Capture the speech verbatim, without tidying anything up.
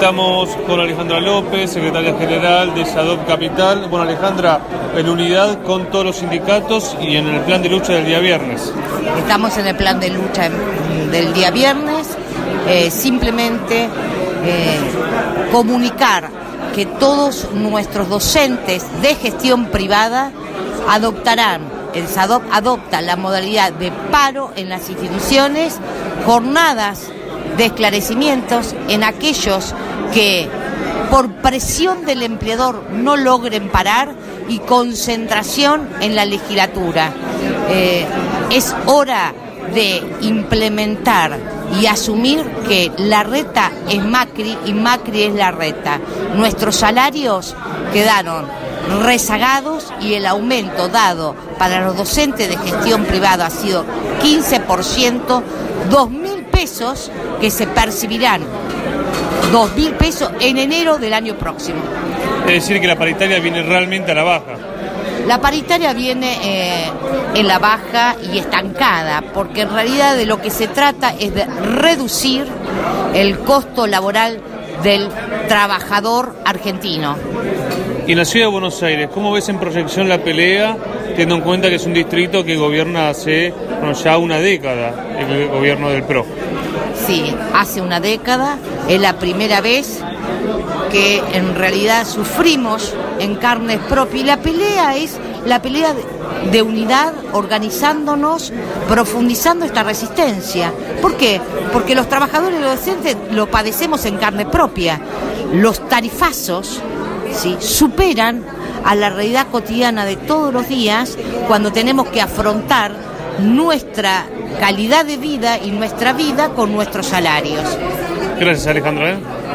Estamos con Alejandra López, secretaria general de SADOP Capital. Bueno, Alejandra, en unidad con todos los sindicatos y en el plan de lucha del día viernes. Estamos en el plan de lucha del día viernes, eh, simplemente eh, comunicar que todos nuestros docentes de gestión privada adoptarán, el SADOP adopta la modalidad de paro en las instituciones, jornadas de esclarecimientos en aquellos que por presión del empleador no logren parar y concentración en la legislatura. Eh, es hora de implementar y asumir que la reta es Macri y Macri es la reta. Nuestros salarios quedaron rezagados y el aumento dado para los docentes de gestión privada ha sido quince por ciento, dos mil pesos que se percibirán, dos mil pesos en enero del año próximo. Es decir, que la paritaria viene realmente a la baja. La paritaria viene eh, en la baja y estancada, porque en realidad de lo que se trata es de reducir el costo laboral del trabajador argentino. Y en la ciudad de Buenos Aires, ¿cómo ves en proyección la pelea, teniendo en cuenta que es un distrito que gobierna hace bueno, ya una década, el gobierno del P R O? Sí, hace una década, es la primera vez que en realidad sufrimos en carnes propias. Y la pelea es la pelea de, de unidad, organizándonos, profundizando esta resistencia. ¿Por qué? Porque los trabajadores y los docentes lo padecemos en carne propia. Los tarifazos, ¿sí?, superan a la realidad cotidiana de todos los días cuando tenemos que afrontar nuestra calidad de vida y nuestra vida con nuestros salarios. Gracias, Alejandra. ¿eh?